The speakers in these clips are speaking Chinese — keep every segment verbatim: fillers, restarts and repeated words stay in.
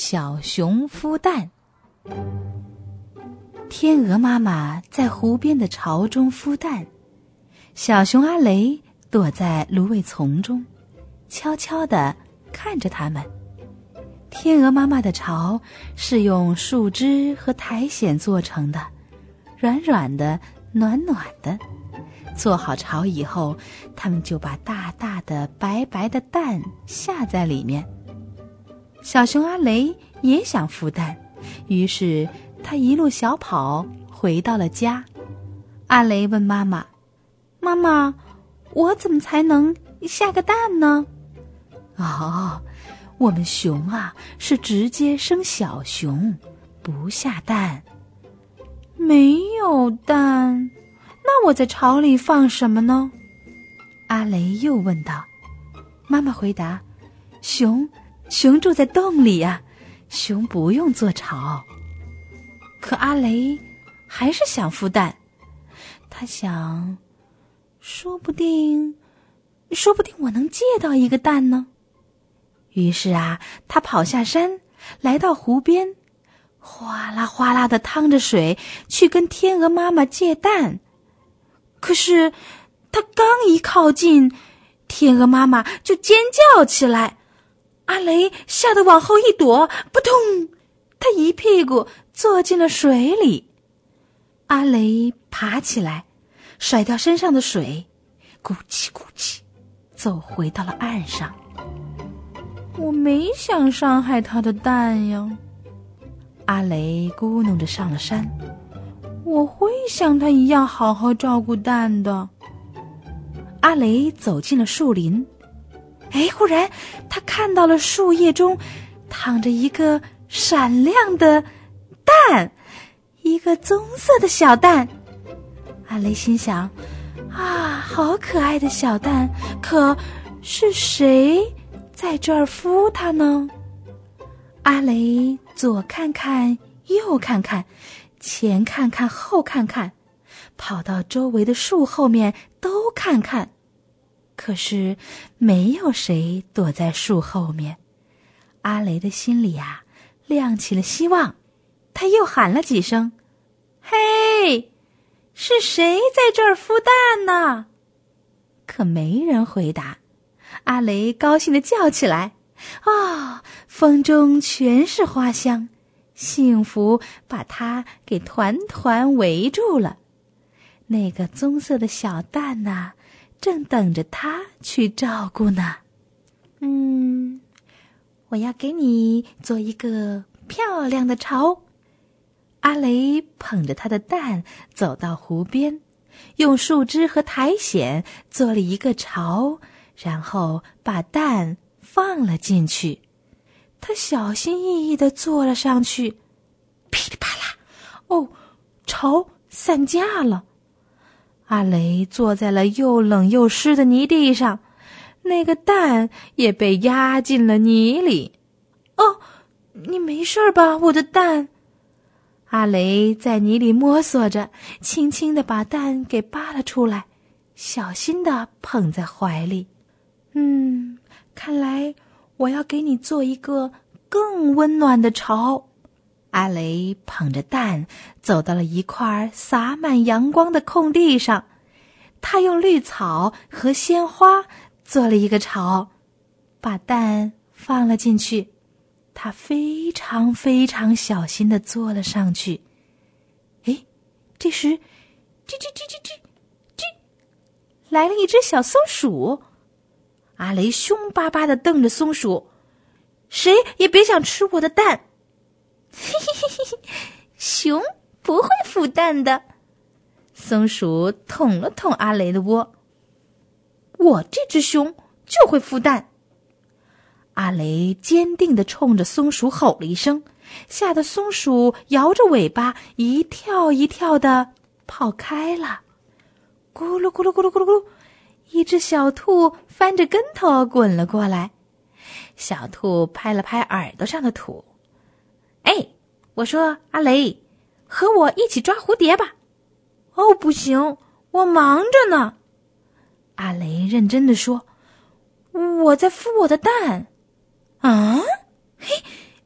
小熊孵蛋。天鹅妈妈在湖边的巢中孵蛋，小熊阿雷躲在芦苇丛中，悄悄地看着它们。天鹅妈妈的巢是用树枝和苔藓做成的，软软的，暖暖的。做好巢以后，它们就把大大的白白的蛋下在里面。小熊阿雷也想孵蛋，于是他一路小跑回到了家。阿雷问妈妈：妈妈，我怎么才能下个蛋呢？哦，我们熊啊是直接生小熊，不下蛋。没有蛋，那我在巢里放什么呢？阿雷又问道。妈妈回答：熊熊住在洞里呀、啊，熊不用做巢。可阿雷还是想孵蛋，他想，说不定说不定我能借到一个蛋呢。于是啊，他跑下山，来到湖边，哗啦哗啦地趟着水去跟天鹅妈妈借蛋。可是他刚一靠近，天鹅妈妈就尖叫起来。阿雷吓得往后一躲，扑通，他一屁股坐进了水里。阿雷爬起来，甩掉身上的水，咕叽咕叽走回到了岸上。我没想伤害他的蛋呀。阿雷咕哝着上了山，我会像他一样好好照顾蛋的。阿雷走进了树林，哎，忽然他看到了树叶中躺着一个闪亮的蛋，一个棕色的小蛋。阿雷心想，啊，好可爱的小蛋，可是谁在这儿孵它呢？阿雷左看看右看看，前看看后看看，跑到周围的树后面都看看，可是没有谁躲在树后面。阿雷的心里啊亮起了希望，他又喊了几声：嘿，是谁在这儿孵蛋呢？可没人回答。阿雷高兴地叫起来：啊、哦，风中全是花香，幸福把他给团团围住了。那个棕色的小蛋呐、啊，正等着他去照顾呢。嗯，我要给你做一个漂亮的巢。阿雷捧着他的蛋走到湖边，用树枝和苔藓做了一个巢，然后把蛋放了进去。他小心翼翼地坐了上去，噼里啪啦，哦，巢散架了。阿雷坐在了又冷又湿的泥地上，那个蛋也被压进了泥里。哦，你没事吧，我的蛋？阿雷在泥里摸索着，轻轻地把蛋给扒了出来，小心地捧在怀里。嗯，看来我要给你做一个更温暖的巢。阿雷捧着蛋走到了一块洒满阳光的空地上，他用绿草和鲜花做了一个巢，把蛋放了进去。他非常非常小心地坐了上去。诶，这时叽叽叽叽叽叽，来了一只小松鼠。阿雷凶巴巴地瞪着松鼠，谁也别想吃我的蛋。嘿嘿嘿嘿，熊不会孵蛋的。松鼠捅了捅阿雷的窝，我这只熊就会孵蛋。阿雷坚定地冲着松鼠吼了一声，吓得松鼠摇着尾巴一跳一跳地跑开了。咕噜咕噜咕噜咕噜咕噜，一只小兔翻着跟头滚了过来。小兔拍了拍耳朵上的土，哎，我说阿雷，和我一起抓蝴蝶吧。哦，不行，我忙着呢。阿雷认真地说，我在孵我的蛋。啊，嘿，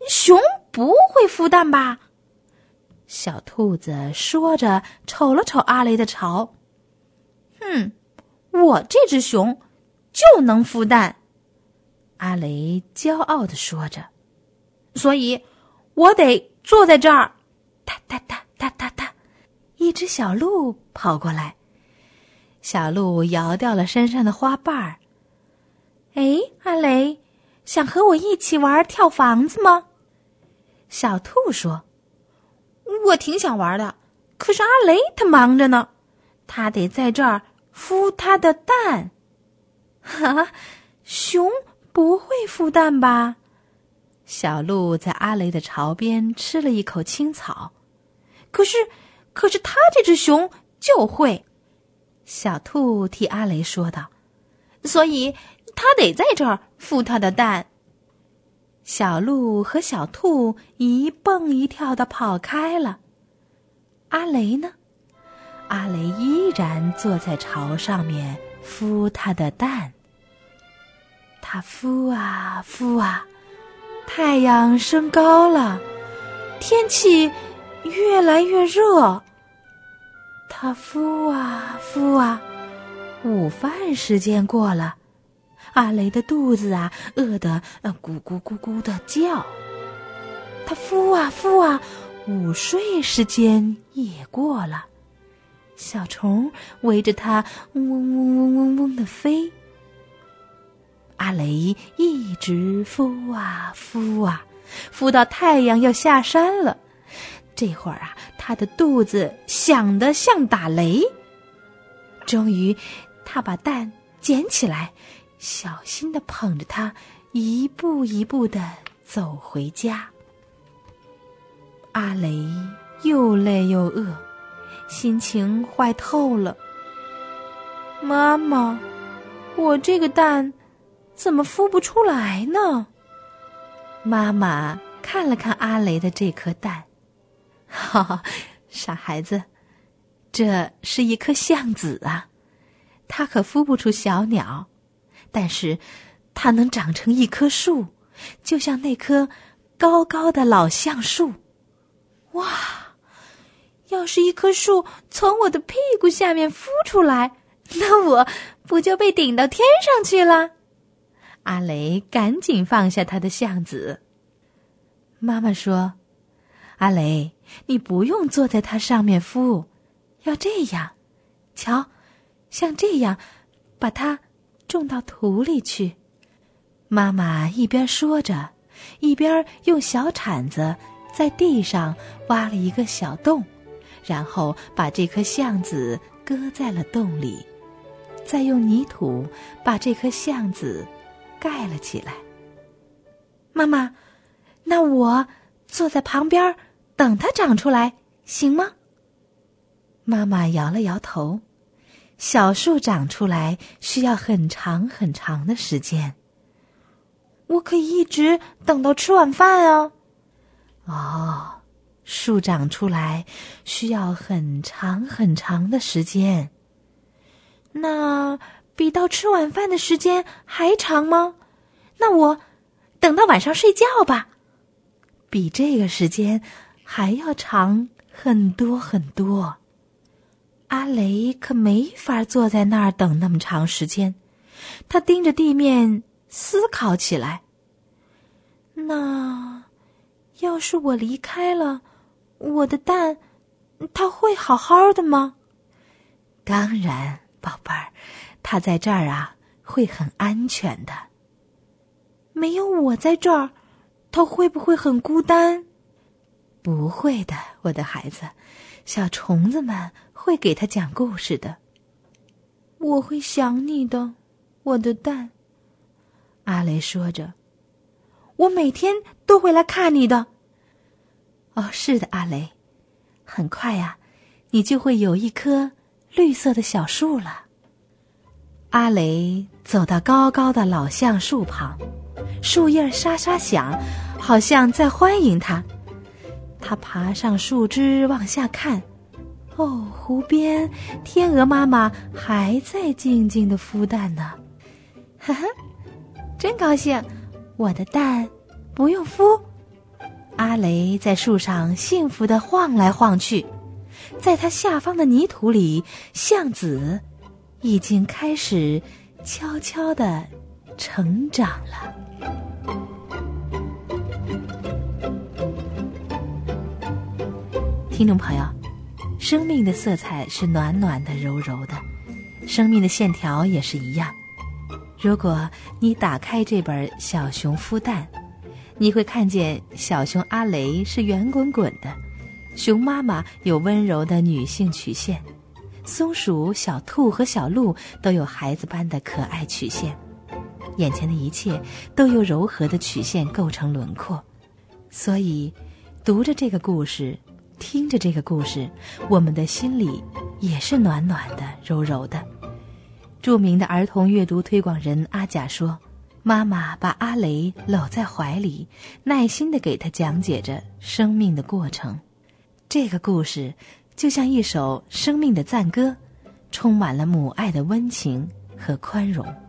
熊不会孵蛋吧？ 小兔子说着，瞅了瞅阿雷的巢。 哼，我这只熊就能孵蛋。 阿雷骄傲地说着。 所以，我得坐在这儿。 哒哒哒哒哒哒，一只小鹿跑过来。小鹿摇掉了身上的花瓣儿。 哎，阿雷，想和我一起玩跳房子吗？ 小兔说。 我挺想玩的，可是阿雷他忙着呢，他得在这儿孵他的蛋。哈，熊不会孵蛋吧？ 小鹿在阿雷的巢边吃了一口青草。 可是，可是他这只熊就会。 小兔替阿雷说道。 所以他得在这儿孵他的蛋。 小鹿和小兔一蹦一跳地跑开了。阿雷呢？阿雷依然坐在巢上面孵他的蛋。他孵啊孵啊，太阳升高了，天气越来越热。他孵啊孵啊，午饭时间过了。阿雷的肚子啊，饿得呃咕咕咕咕的叫。他孵啊孵啊，午睡时间也过了。小虫围着它嗡嗡嗡嗡嗡嗡的飞。阿雷一直孵啊孵啊，孵到太阳要下山了。这会儿啊，他的肚子响得像打雷。终于，他把蛋捡起来，小心地捧着它，一步一步地走回家。阿雷又累又饿，心情坏透了。妈妈，我这个蛋怎么孵不出来呢？妈妈看了看阿雷的这颗蛋，哈哈，傻孩子，这是一颗橡子啊，它可孵不出小鸟。但是它能长成一棵树，就像那棵高高的老橡树。 哇，要是一棵树从我的屁股下面孵出来，那我不就被顶到天上去了？ 阿雷赶紧放下他的橡子。妈妈说，阿雷，你不用坐在它上面孵，要这样，瞧，像这样，把它种到土里去。妈妈一边说着，一边用小铲子在地上挖了一个小洞，然后把这颗橡子搁在了洞里，再用泥土把这颗橡子盖了起来。 妈妈，那我坐在旁边等它长出来，行吗？ 妈妈摇了摇头。小树长出来需要很长很长的时间。 我可以一直等到吃晚饭啊。 哦，树长出来需要很长很长的时间。 那比到吃晚饭的时间还长吗？那我等到晚上睡觉吧。 比这个时间还要长很多很多。阿雷可没法坐在那儿等那么长时间，他盯着地面思考起来。 那要是我离开了，我的蛋它会好好的吗？ 当然，宝贝儿，它在这儿啊会很安全的。 没有我在这儿，它会不会很孤单？ 不会的，我的孩子，小虫子们会给他讲故事的。 我会想你的，我的蛋。 阿雷说着， 我每天都会来看你的。 哦，是的，阿雷，很快呀、啊，你就会有一棵绿色的小树了。阿雷走到高高的老橡树旁，树叶沙沙响，好像在欢迎他。他爬上树枝往下看，哦，湖边天鹅妈妈还在静静地孵蛋呢。 哈哈，真高兴，我的蛋不用孵， 阿雷在树上幸福地晃来晃去，在它下方的泥土里，橡子已经开始悄悄地成长了。听众朋友，生命的色彩是暖暖的、柔柔的，生命的线条也是一样。如果你打开这本《小熊孵蛋》，你会看见小熊阿雷是圆滚滚的，熊妈妈有温柔的女性曲线，松鼠、小兔和小鹿都有孩子般的可爱曲线，眼前的一切都由柔和的曲线构成轮廓。所以读着这个故事，听着这个故事，我们的心里也是暖暖的、柔柔的。著名的儿童阅读推广人阿甲说，妈妈把阿雷搂在怀里，耐心地给他讲解着生命的过程。这个故事就像一首生命的赞歌，充满了母爱的温情和宽容。